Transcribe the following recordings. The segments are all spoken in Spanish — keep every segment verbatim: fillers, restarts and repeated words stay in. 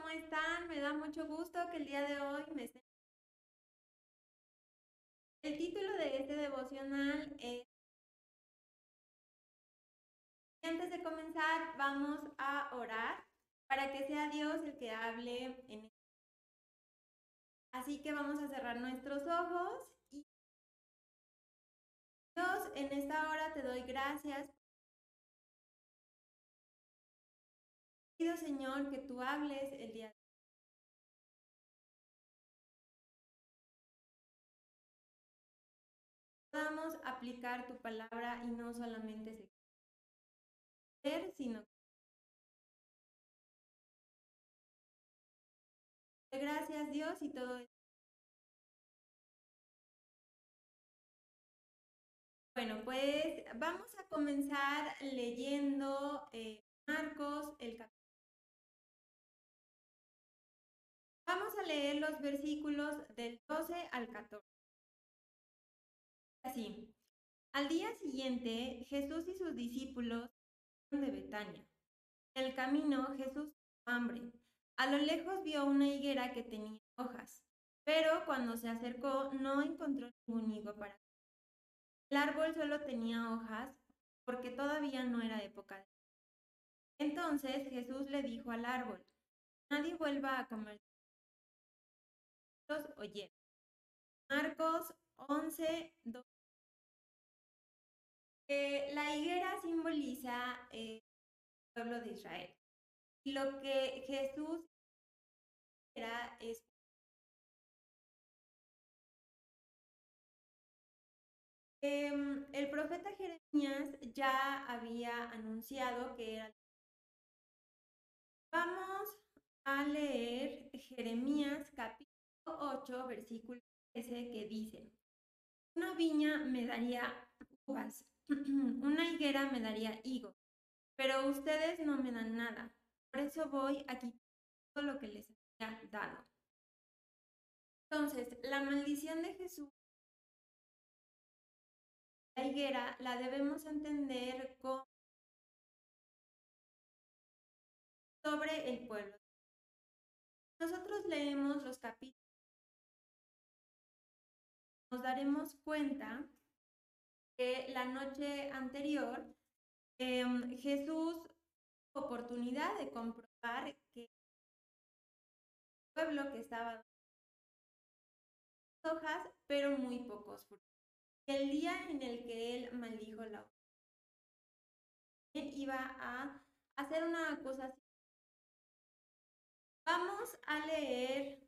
¿cómo están? Me da mucho gusto que el día de hoy me estén... El título de este devocional es... Antes de comenzar, vamos a orar para que sea Dios el que hable en este... Así que vamos a cerrar nuestros ojos y Dios, en esta hora te doy gracias. Pido, Señor, que tú hables el día de hoy. Podamos aplicar tu palabra y no solamente ser, sino que gracias Dios y todo esto. Bueno, pues vamos a comenzar leyendo eh, Marcos, el capítulo. Vamos a leer los versículos del doce al catorce. Así, al día siguiente, Jesús y sus discípulos de Betania. En el camino, Jesús tuvo hambre. A lo lejos vio una higuera que tenía hojas, pero cuando se acercó no encontró ningún higo para comer. El árbol solo tenía hojas porque todavía no era época de... Entonces Jesús le dijo al árbol: nadie vuelva a comer los oyeron. Marcos once, dos. Eh, la higuera simboliza eh, el pueblo de Israel. Y lo que Jesús era es... Eh, el profeta Jeremías ya había anunciado que era... Vamos a leer Jeremías capítulo ocho, versículo trece, que dice: una viña me daría uvas, una higuera me daría higo, pero ustedes no me dan nada. Por eso voy a quitar todo lo que les había dado. Entonces, la maldición de Jesús, la higuera, la debemos entender como sobre el pueblo. Nosotros leemos los capítulos, nos daremos cuenta que la noche anterior eh, Jesús tuvo oportunidad de comprobar que el pueblo que estaba hojas, pero muy pocos frutos. El día en el que él maldijo la hoja, él iba a hacer una acusación. Vamos a leer,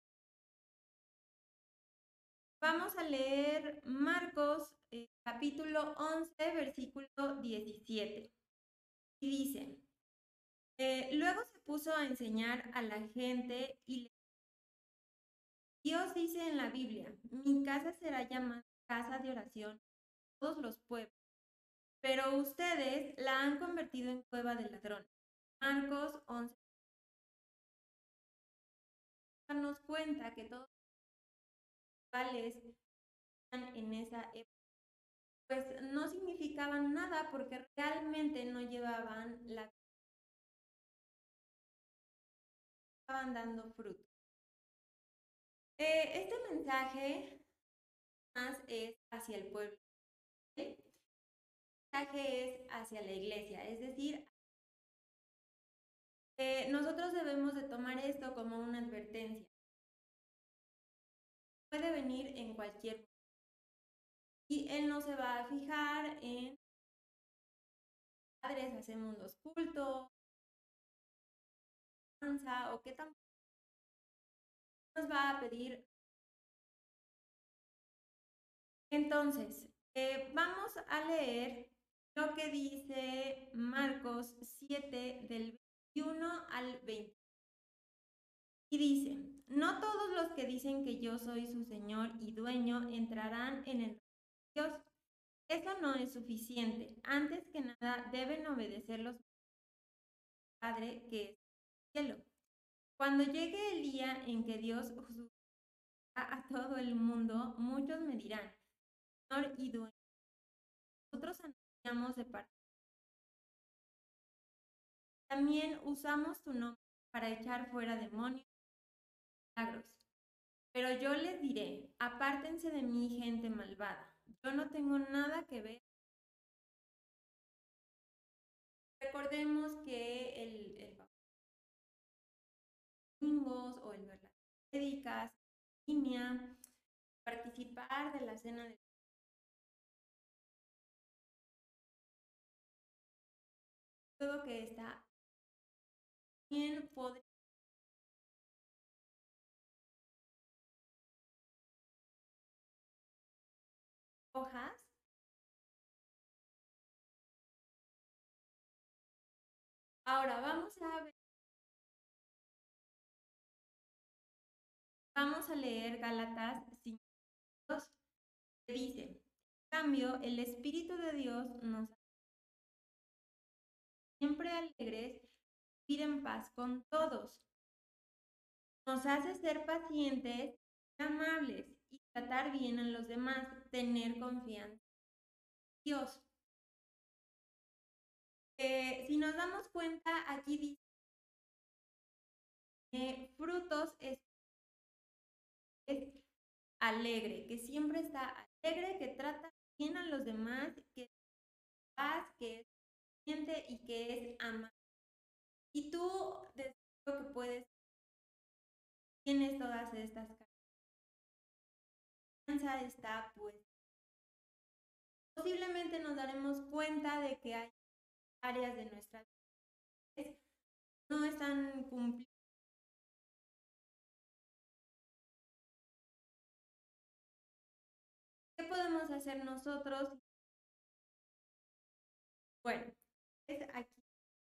vamos a leer Marcos eh, capítulo once, versículo diecisiete. Y dice: eh, luego se puso a enseñar a la gente y le... Dios dice en la Biblia: mi casa será llamada casa de oración por todos los pueblos, pero ustedes la han convertido en cueva de ladrones. Marcos once. Darnos cuenta que todos los cuales están en esa época, pues no significaban nada porque realmente no llevaban la... estaban dando fruto. Eh, este mensaje más es hacia el pueblo. Este mensaje es hacia la iglesia, es decir, eh, nosotros debemos de tomar esto como una advertencia. Puede venir en cualquier momento y él no se va a fijar en padres, hacemos los cultos o qué tan nos va a pedir. Entonces, eh, vamos a leer lo que dice Marcos siete, del veintiuno al veinte. Y dice: no todos los que dicen que yo soy su Señor y dueño entrarán en el reino de Dios. Eso no es suficiente. Antes que nada, deben obedecer los Padre que es en el cielo. Cuando llegue el día en que Dios juzgará a todo el mundo, muchos me dirán: Señor y dueño, nosotros anunciamos de parte. También usamos tu nombre para echar fuera demonios y milagros. Pero yo les diré, apártense de mí, gente malvada. Yo no tengo nada que ver. Recordemos que el, el domingos o el ver las prédicas, línea, participar de la cena de todo que está bien podría hojas. Ahora vamos a ver, vamos a leer Gálatas cinco, que dice, en cambio, el Espíritu de Dios nos hace siempre alegres, vivir en paz con todos. Nos hace ser pacientes, amables y tratar bien a los demás, tener confianza en Dios. Eh, si nos damos cuenta, aquí dice eh, frutos es, es alegre, que siempre está alegre, que trata bien a los demás, que es paz, que es paciente y que es amable. Y tú, desde lo que puedes, tienes todas estas características, está pues. Posiblemente nos daremos cuenta de que hay áreas de nuestra vida que no están cumplidas. ¿Qué podemos hacer nosotros? Bueno, es aquí.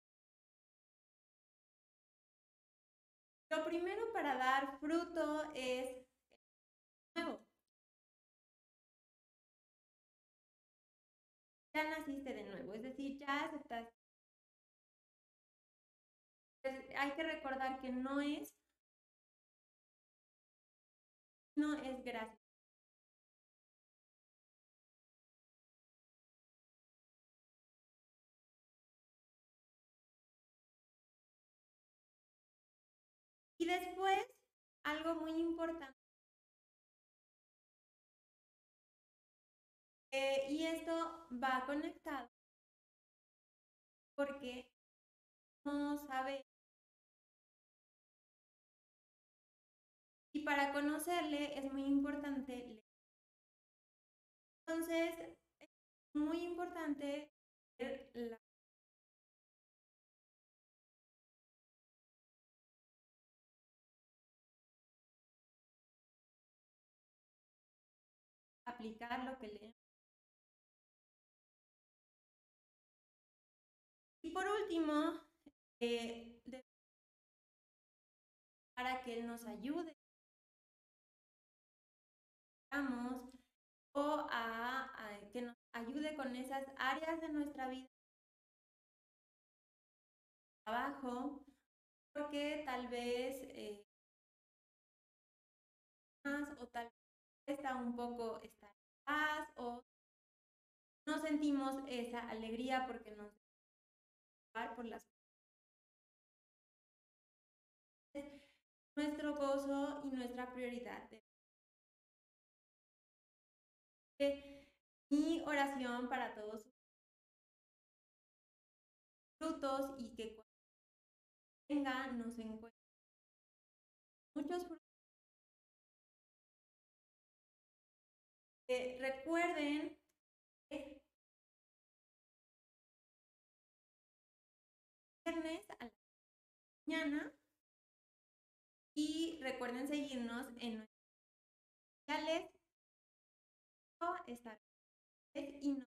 Lo primero para dar fruto es nuevo. Ya naciste de nuevo, es decir, ya aceptaste. Hay que recordar que no es, no es gracia. Y después, algo muy importante, eh, y esto va conectado porque no sabe. Y para conocerle es muy importante leer. Entonces, es muy importante leer la aplicar lo que leemos. Y por último, eh, para que Él nos ayude o a, a, que nos ayude con esas áreas de nuestra vida, trabajo, porque tal vez eh, más o tal vez está un poco estar en paz o no sentimos esa alegría porque nos llevar por las nuestro gozo y nuestra prioridad. Mi oración para todos frutos y que cuando venga nos encuentre muchos frutos. Eh, recuerden que viernes a la mañana y recuerden seguirnos en nuestras redes sociales. Estar y no